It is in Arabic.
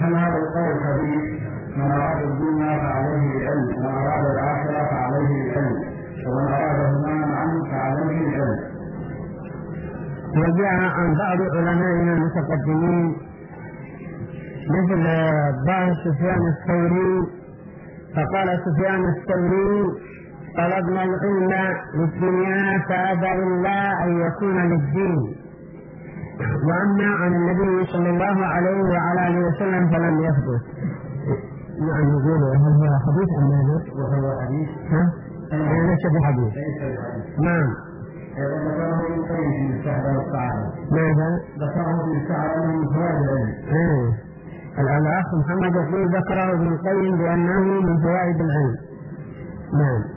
هل هذا القول حديث؟ من أراد الدنيا فعليه العلم، من أراد الآخرة فعليه العلم، ومن أرادهما معا فعليه العلم. وجاء عن بعض علمائنا المتقدمين مثل بعض سفيان الثوري، فقال سفيان الثوري: طلبنا العلم للدنيا فأبى الله أن يكون للدين. وأما عن النبي صلى الله عليه وعلى آله وسلم فلم يثبت. يعني يقول هل هو حديث أم ماذا؟ وهو حديث. ليس بحديث. نعم. ذكره ابن القيم في السحر والسعادة. ماذا؟ ذكره في السحر من فوائد العلم. الأخ محمد يقول ذكره ابن القيم بأنه من فوائد العلم. نعم.